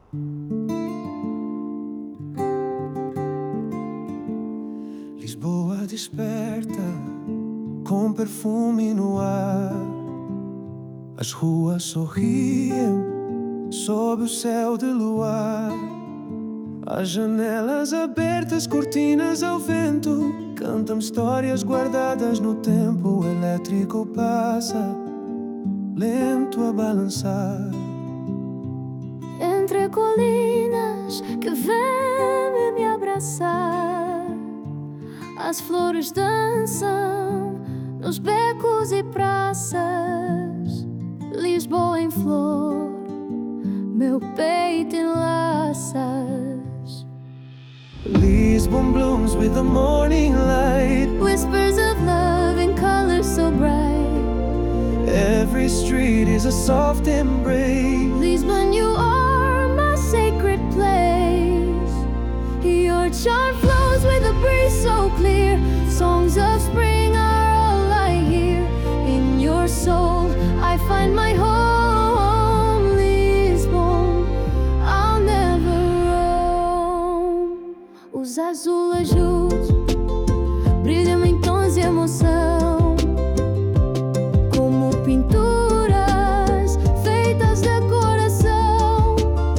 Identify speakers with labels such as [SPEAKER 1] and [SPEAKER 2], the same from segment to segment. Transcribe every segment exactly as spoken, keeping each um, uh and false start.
[SPEAKER 1] Lisboa desperta com perfume no ar. As ruas sorriem sob o céu de luar. As janelas abertas, cortinas ao vento, cantam histórias guardadas no tempo. O elétrico passa, lento a balançar.
[SPEAKER 2] Entre colinas que vêm me abraçar, as flores dançam nos becos e praças. Lisboa em flor, meu peito enlaças.
[SPEAKER 1] Lisbon blooms with the morning light.
[SPEAKER 2] Whispers of love in colors so bright.
[SPEAKER 1] Every street is a soft embrace.
[SPEAKER 2] Lisbon, you are my sacred place. Your charm flows with a breeze so clear. Songs of spring are all I hear. In your soul I find my home. Lisbon, I'll never roam. Os azulejos brilham em tons de emoção, como pinturas feitas de coração.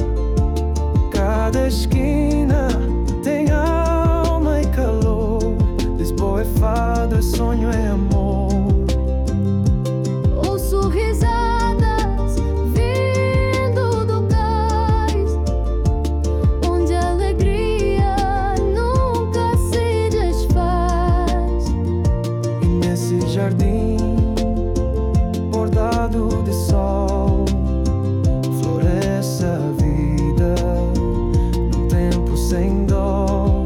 [SPEAKER 1] Cada esquina tem alma e calor. Lisboa é fado, é sonho, é amor.
[SPEAKER 2] Ouço risadas vindo do cais, onde a alegria nunca se desfaz.
[SPEAKER 1] E nesse jardim bordado de sol, floresce a vida num tempo sem dó.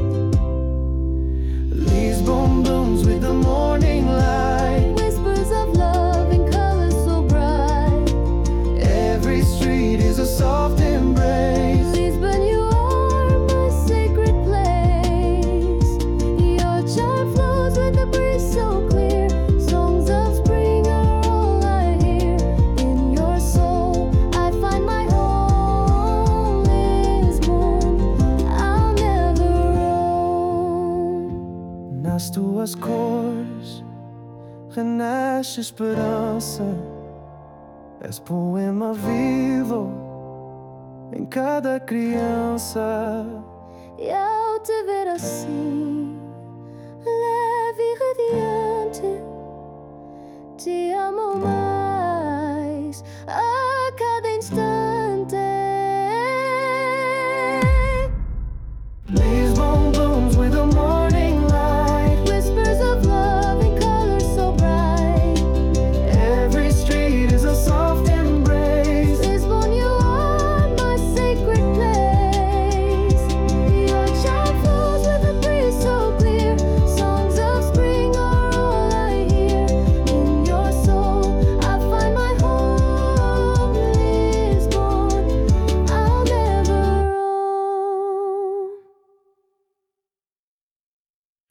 [SPEAKER 1] Lisbon blooms with the morning light.
[SPEAKER 2] Whispers of love in colors so bright.
[SPEAKER 1] Every street is a soft embrace.
[SPEAKER 2] Lisbon, you are my sacred place. Your charm flows with the breeze so clear. Songs of spring are all I hear. In your soul I find my home. Lisbon, I'll never roam.
[SPEAKER 1] Nas tuas cores renasce esperança. És poema vivo em cada criança.
[SPEAKER 2] E ao te ver assim, leve e radiante, te amo mais a cada instante.